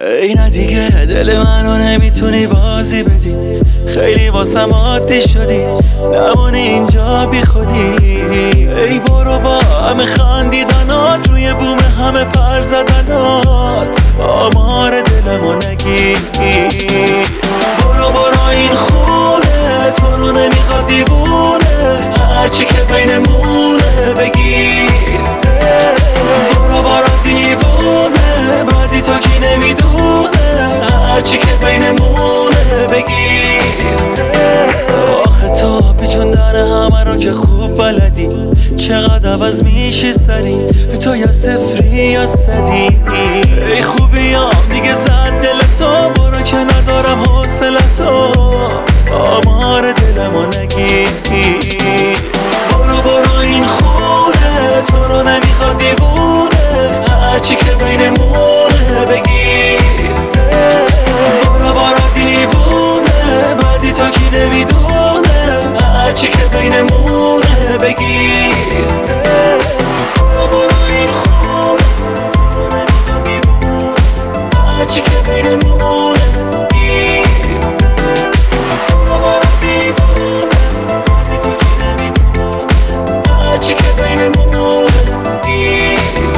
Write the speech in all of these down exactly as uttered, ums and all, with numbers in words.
ای نه دیگه دل منو نمیتونی بازی بدی، خیلی واسم عادی شدی، نمونی اینجا بی خودی. ای برو با همه خندیدنات، روی بوم همه پر زدنات، آمار دلمو نگی. برو برو این خونه تو رو نمیخواد دیوونه، هرچی که بینمونه بگیر. برو برو دیوونه، بعدی تو کی نمیدونه، هرچی که بینمونه بگیر. آخه تو پیچوندن همه رو که خوب بلدی، چقدر عوض میشی سری، تو یا صفری یا صدی. ای خوبیام دیگه زد دل تو، برو که ندارم حوصلتو، آمار دلمو نگی. برو برو این خونه تو رو نمیخواد دیوونه، هرچی که بینمونه بگیر. برو برو دیوونه، بعدی تو کی نمیدونه، هرچی که بینمونه بگیر. برو برو این خونه تو رو نمیخواد دیوونه، هرچی که بینمونه بگیر. برو برو دیوونه، بعدی تو کی نمیدونه، هرچی که بینمونه بگیر.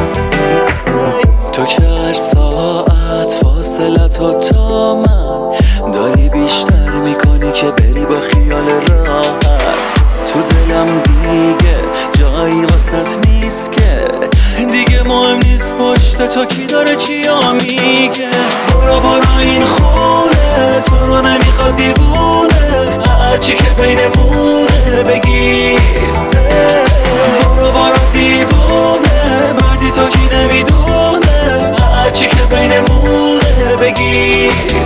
تو که هر ساعت فاصله تو تا من داری بیشتر میکنی که بری با خیال راحت. تو دلم دیگه جایی واسط نیست که دیگه مهم نیست پشت تو کی داره چیا میگه. برو برو این خونه تو رو نمیخواد دیوونه، هرچی که بینمونه بگیر. برو برو دیوونه، بعدی تو کی نمیدونه، هرچی که بینمونه بگیر.